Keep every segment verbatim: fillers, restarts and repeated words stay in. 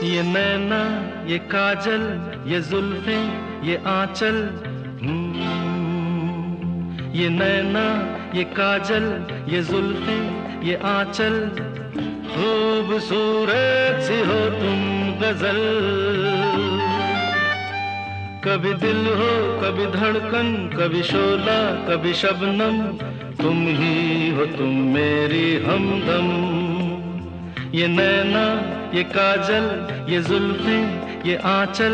ये नैना, ये काजल, ये जुल्फें, ये आंचल, ये नैना, ये काजल, ये जुल्फें, ये आंचल, खूबसूरत सी हो तुम गजल। कभी दिल हो, कभी धड़कन, कभी शोला, कभी शबनम, तुम ही हो तुम मेरी हमदम। ये नैना, ये काजल, ये जुल्फें, ये आंचल,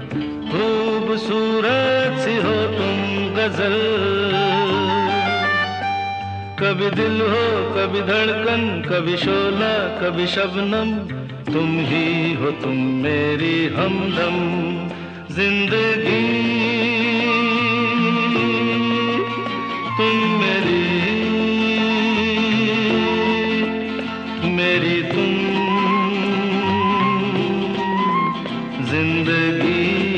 खूबसूरत सी हो तुम गजल। कभी दिल हो, कभी धड़कन, कभी शोला, कभी शबनम, तुम ही हो तुम मेरी हमदम। जिंदगी तुम मेरी, मेरी तुम जिंदगी।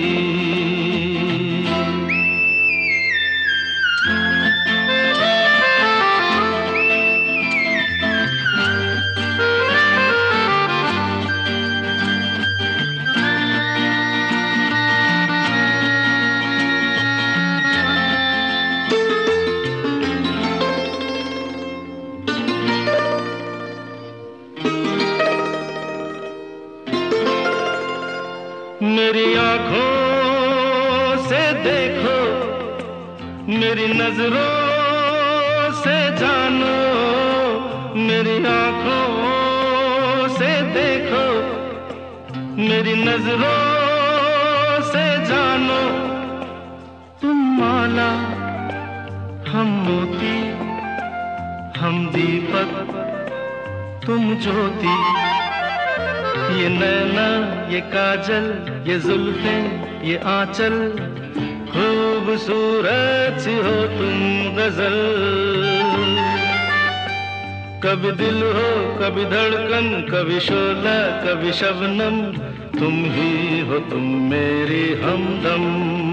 मेरी आँखों से देखो, मेरी नजरों से जानो, मेरी आँखों से देखो, मेरी नजरों से जानो। तुम माला, हम मोती, हम दीपक, तुम ज्योति। ये नैना, ये काजल, ये जुल्फें, ये आंचल, खूबसूरत सी हो तुम गजल। कभी दिल हो, कभी धड़कन, कभी शोला, कभी शबनम, तुम ही हो तुम मेरी हमदम।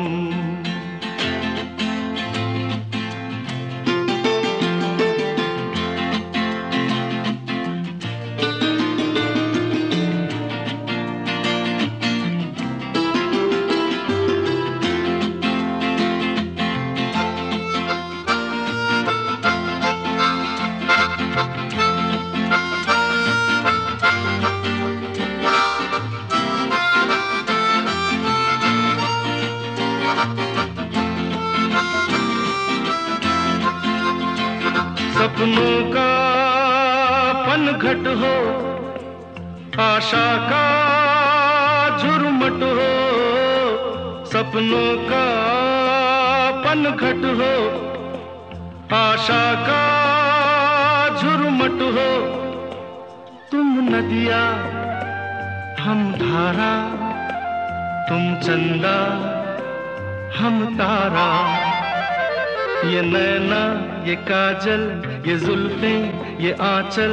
सपनों का पनघट हो, आशा का झुरमुट हो। सपनों का पनघट हो, आशा का झुरमुट हो। तुम नदिया, हम धारा, तुम चंदा, हम तारा। ये नैना, ये काजल, ये जुल्फें, ये आंचल,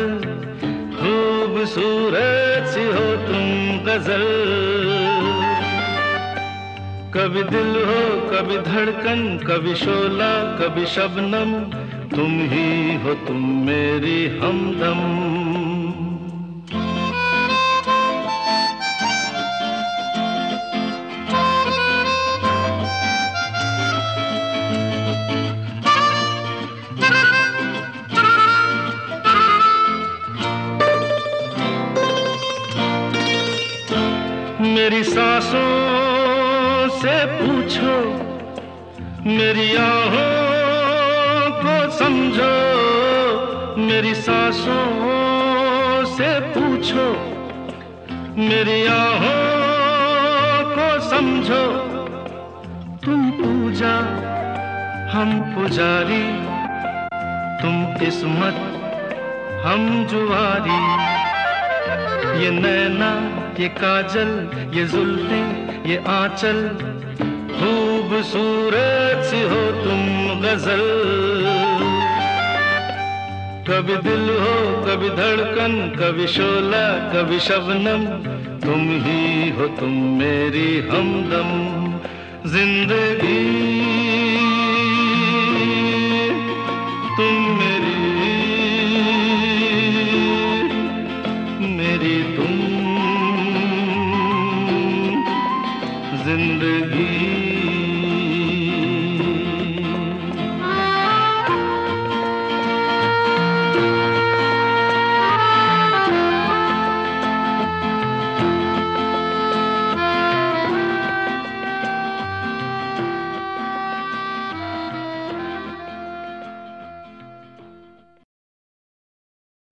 खूबसूरत सी हो तुम गजल। कभी दिल हो, कभी धड़कन, कभी शोला, कभी शबनम, तुम ही हो तुम मेरी हमदम। मेरी सांसों से पूछो, मेरी आहों को समझो। मेरी सांसों से पूछो, मेरी आहों को समझो। तुम पूजा, हम पुजारी, तुम किस्मत, हम जुआरी। ये नैना, ये काजल, ये जुल्फें, ये आंचल, खूबसूरत सी हो तुम गजल। कभी दिल हो, कभी धड़कन, कभी शोला, कभी शबनम, तुम ही हो तुम मेरी हमदम। जिंदगी तुम मेरी, मेरी तुम जिंदगी